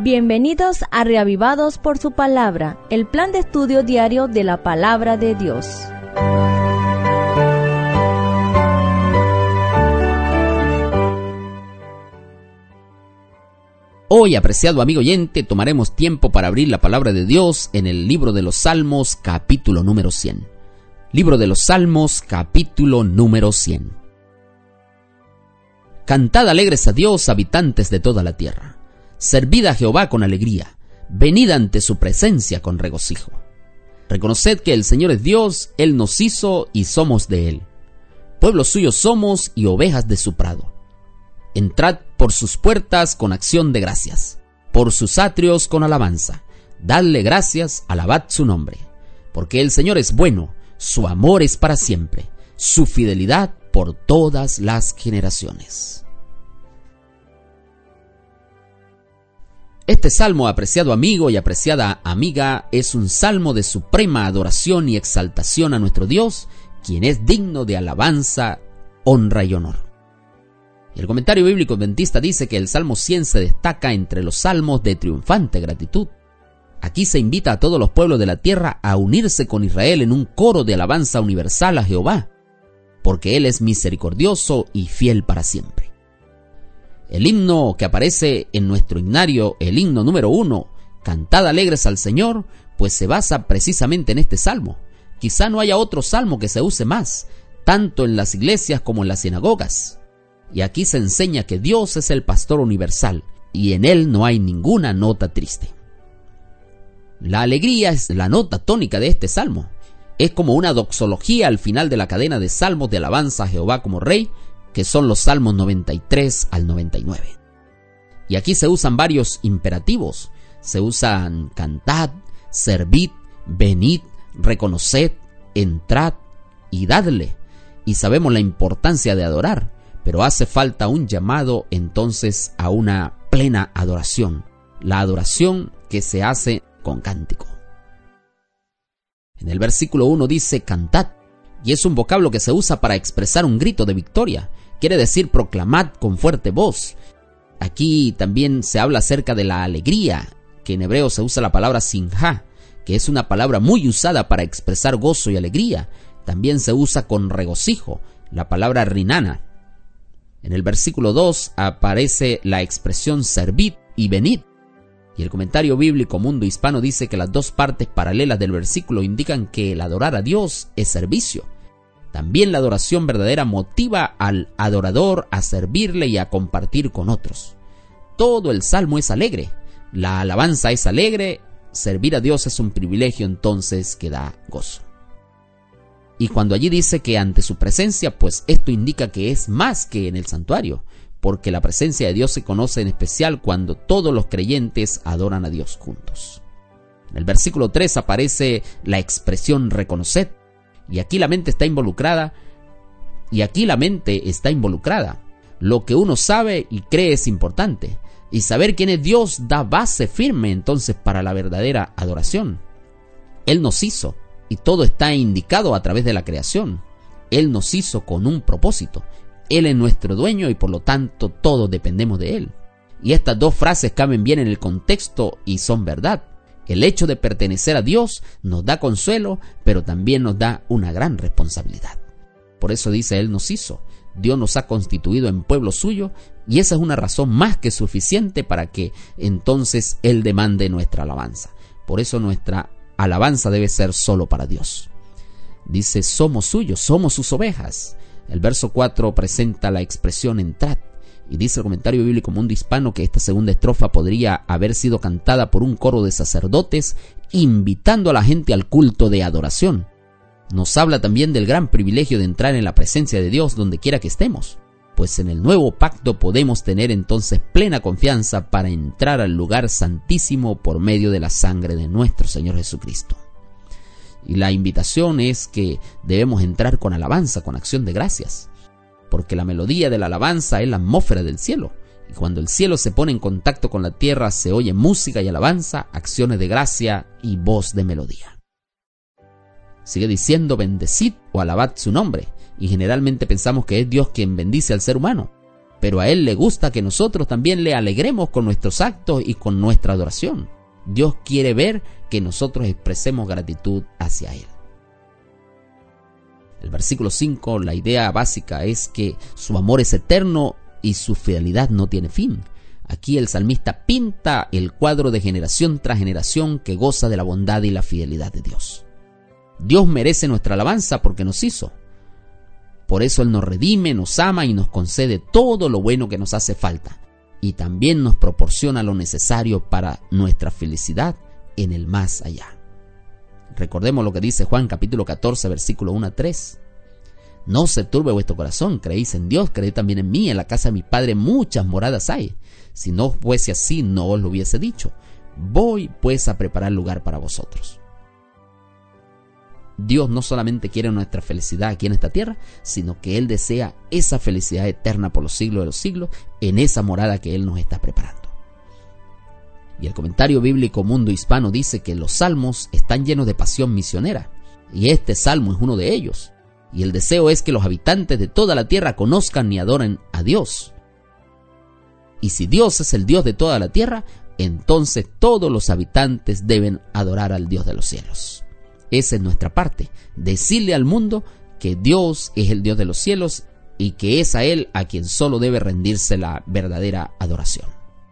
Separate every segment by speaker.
Speaker 1: Bienvenidos a Reavivados por su Palabra, el plan de estudio diario de la Palabra de Dios.
Speaker 2: Hoy, apreciado amigo oyente, tomaremos tiempo para abrir la Palabra de Dios en el libro de los Salmos, capítulo número 100. Libro de los Salmos, capítulo número 100. Cantad alegres a Dios, habitantes de toda la tierra. Servid a Jehová con alegría, venid ante su presencia con regocijo. Reconoced que el Señor es Dios, Él nos hizo y somos de Él. Pueblo suyo somos y ovejas de su prado. Entrad por sus puertas con acción de gracias, por sus atrios con alabanza. Dadle gracias, alabad su nombre. Porque el Señor es bueno, su amor es para siempre, su fidelidad por todas las generaciones. Este salmo, apreciado amigo y apreciada amiga, es un salmo de suprema adoración y exaltación a nuestro Dios, quien es digno de alabanza, honra y honor. El comentario bíblico adventista dice que el Salmo 100 se destaca entre los salmos de triunfante gratitud. Aquí se invita a todos los pueblos de la tierra a unirse con Israel en un coro de alabanza universal a Jehová, porque Él es misericordioso y fiel para siempre. El himno que aparece en nuestro himnario, el himno número 1, Cantad alegres al Señor, pues se basa precisamente en este salmo. Quizá no haya otro salmo que se use más, tanto en las iglesias como en las sinagogas. Y aquí se enseña que Dios es el pastor universal, y en Él no hay ninguna nota triste. La alegría es la nota tónica de este salmo. Es como una doxología al final de la cadena de salmos de alabanza a Jehová como Rey, que son los salmos 93 al 99. Y aquí se usan varios imperativos. Se usan cantad, servid, venid, reconoced, entrad y dadle. Y sabemos la importancia de adorar, pero hace falta un llamado entonces a una plena adoración. La adoración que se hace con cántico. En el versículo 1 dice cantad, y es un vocablo que se usa para expresar un grito de victoria. Quiere decir proclamad con fuerte voz. Aquí también se habla acerca de la alegría, que en hebreo se usa la palabra simjá, que es una palabra muy usada para expresar gozo y alegría. También se usa con regocijo, la palabra rinana. En el versículo 2 aparece la expresión servid y venid. Y el comentario bíblico Mundo Hispano dice que las dos partes paralelas del versículo indican que el adorar a Dios es servicio. También la adoración verdadera motiva al adorador a servirle y a compartir con otros. Todo el salmo es alegre, la alabanza es alegre, servir a Dios es un privilegio entonces que da gozo. Y cuando allí dice que ante su presencia, pues esto indica que es más que en el santuario, porque la presencia de Dios se conoce en especial cuando todos los creyentes adoran a Dios juntos. En el versículo 3 aparece la expresión reconoced. Y aquí la mente está involucrada. Lo que uno sabe y cree es importante. Y saber quién es Dios da base firme entonces para la verdadera adoración. Él nos hizo y todo está indicado a través de la creación. Él nos hizo con un propósito. Él es nuestro dueño y por lo tanto todos dependemos de Él. Y estas dos frases caben bien en el contexto y son verdad. El hecho de pertenecer a Dios nos da consuelo, pero también nos da una gran responsabilidad. Por eso dice, Él nos hizo. Dios nos ha constituido en pueblo suyo y esa es una razón más que suficiente para que entonces Él demande nuestra alabanza. Por eso nuestra alabanza debe ser solo para Dios. Dice, somos suyos, somos sus ovejas. El verso 4 presenta la expresión entrad. Y dice el comentario bíblico Mundo Hispano que esta segunda estrofa podría haber sido cantada por un coro de sacerdotes invitando a la gente al culto de adoración. Nos habla también del gran privilegio de entrar en la presencia de Dios donde quiera que estemos, pues en el nuevo pacto podemos tener entonces plena confianza para entrar al lugar santísimo por medio de la sangre de nuestro Señor Jesucristo. Y la invitación es que debemos entrar con alabanza, con acción de gracias. Porque la melodía de la alabanza es la atmósfera del cielo. Y cuando el cielo se pone en contacto con la tierra, se oye música y alabanza, acciones de gracia y voz de melodía. Sigue diciendo, bendecid o alabad su nombre. Y generalmente pensamos que es Dios quien bendice al ser humano. pero a Él le gusta que nosotros también le alegremos con nuestros actos y con nuestra adoración. Dios quiere ver que nosotros expresemos gratitud hacia Él. El versículo 5, la idea básica es que su amor es eterno y su fidelidad no tiene fin. Aquí el salmista pinta el cuadro de generación tras generación que goza de la bondad y la fidelidad de Dios. Dios merece nuestra alabanza porque nos hizo. Por eso Él nos redime, nos ama y nos concede todo lo bueno que nos hace falta. Y también nos proporciona lo necesario para nuestra felicidad en el más allá. Recordemos lo que dice Juan capítulo 14, versículo 1 a 3. No se turbe vuestro corazón, creéis en Dios, creed también en mí. En la casa de mi Padre muchas moradas hay. Si no fuese así, no os lo hubiese dicho. Voy pues a preparar lugar para vosotros. Dios no solamente quiere nuestra felicidad aquí en esta tierra, sino que Él desea esa felicidad eterna por los siglos de los siglos en esa morada que Él nos está preparando. Y el comentario bíblico Mundo Hispano dice que los salmos están llenos de pasión misionera, y este salmo es uno de ellos. Y el deseo es que los habitantes de toda la tierra conozcan y adoren a Dios. Y si Dios es el Dios de toda la tierra, entonces todos los habitantes deben adorar al Dios de los cielos. Esa es nuestra parte, decirle al mundo que Dios es el Dios de los cielos y que es a Él a quien solo debe rendirse la verdadera adoración.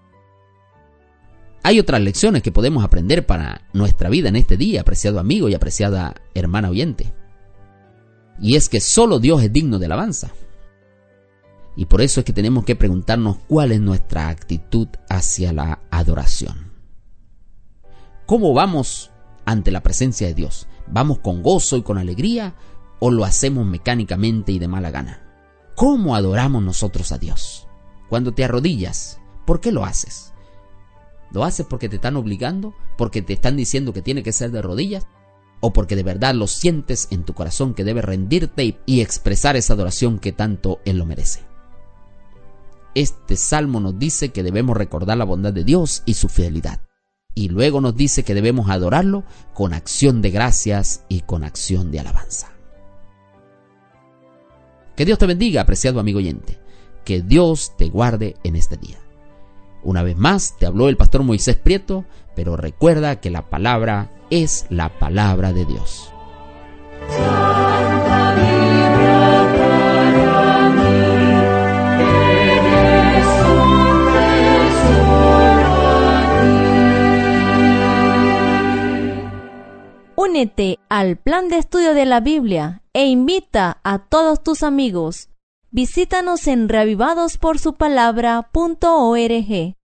Speaker 2: Hay otras lecciones que podemos aprender para nuestra vida en este día, apreciado amigo y apreciada hermana oyente. Y es que solo Dios es digno de alabanza. Y por eso es que tenemos que preguntarnos cuál es nuestra actitud hacia la adoración. ¿Cómo vamos ante la presencia de Dios? ¿Vamos con gozo y con alegría o lo hacemos mecánicamente y de mala gana? ¿Cómo adoramos nosotros a Dios? Cuando te arrodillas, ¿por qué lo haces? ¿Lo haces porque te están obligando? ¿Porque te están diciendo que tiene que ser de rodillas? ¿O porque de verdad lo sientes en tu corazón que debes rendirte y expresar esa adoración que tanto Él lo merece? Este salmo nos dice que debemos recordar la bondad de Dios y su fidelidad. Y luego nos dice que debemos adorarlo con acción de gracias y con acción de alabanza. Que Dios te bendiga, apreciado amigo oyente. Que Dios te guarde en este día. Una vez más, te habló el pastor Moisés Prieto, pero recuerda que la palabra es la palabra de Dios.
Speaker 1: Únete al plan de estudio de la Biblia e invita a todos tus amigos. Visítanos en reavivadosporsupalabra.org.